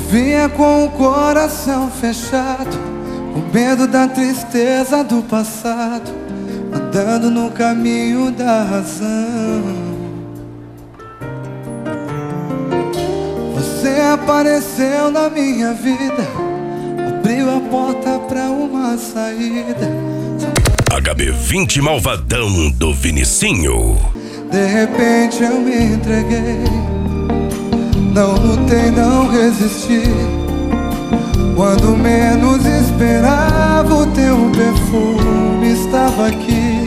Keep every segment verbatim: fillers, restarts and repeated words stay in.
vinha com o coração fechado, com medo da tristeza do passado, andando no caminho da razão. Você apareceu na minha vida, abriu a porta pra uma saída. H B vinte Malvadão do Vinicinho. De repente eu me entreguei, não lutei, não resisti. Quando menos esperava, o teu perfume estava aqui,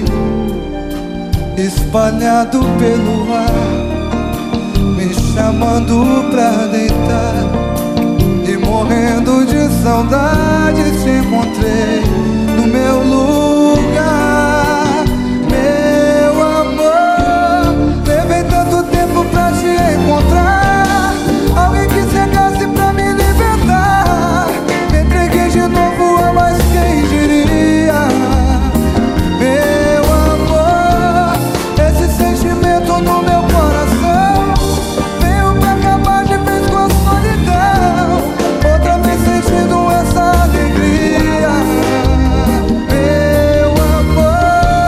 espalhado pelo ar, me chamando pra deitar. E morrendo de saudade te encontrei no meu lugar. Meu amor, levei tanto tempo pra te encontrar, alguém que chegasse pra me libertar. Me entreguei de novo, a mais quem diria. Meu amor, esse sentimento no meu coração veio pra acabar de vez com a solidão, outra vez sentindo essa alegria. Meu amor,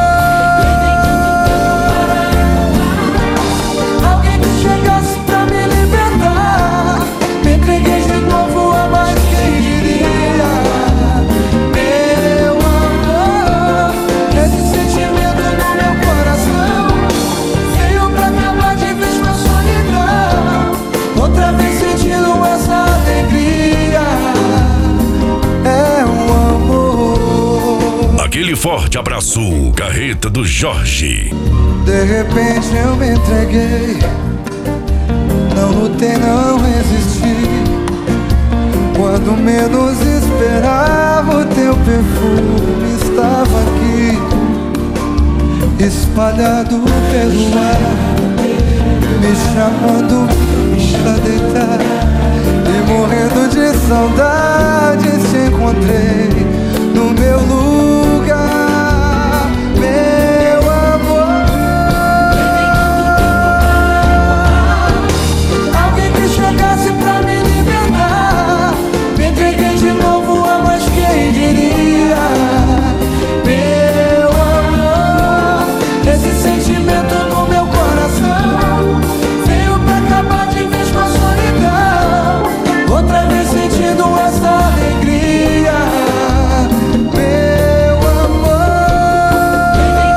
alguém que chegasse pra me libertar. Me entreguei de novo, a mais quem diria. Meu amor, esse sentimento no meu coração veio pra acabar de vez com a solidão, outra vez sentindo essa alegria. É um amor. Aquele forte abraço, Carreta do Jorge. De repente eu me entreguei, não lutei, não resisti. Quando menos esperava, o teu perfume estava aqui, espalhado pelo ar, me chamando pra deitar. E morrendo de saudade te encontrei no meu lugar. Meu amor, alguém que chegasse pra me libertar. Me entreguei de novo, a mais quem diria. Meu amor, esse sentimento no meu coração veio pra acabar de vez com a solidão, outra vez sentindo essa alegria. Meu amor,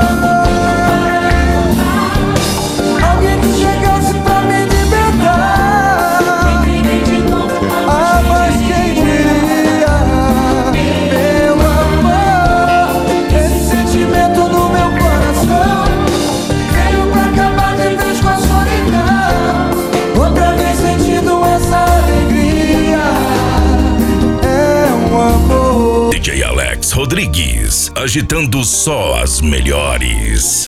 alguém que chegasse pra me libertar. Ah, mas quem diria. Meu amor, esse sentimento no meu coração veio pra acabar de vez com a solidão, outra vez sentindo essa alegria. É um amor. D J Alex Rodrigues, agitando só as melhores.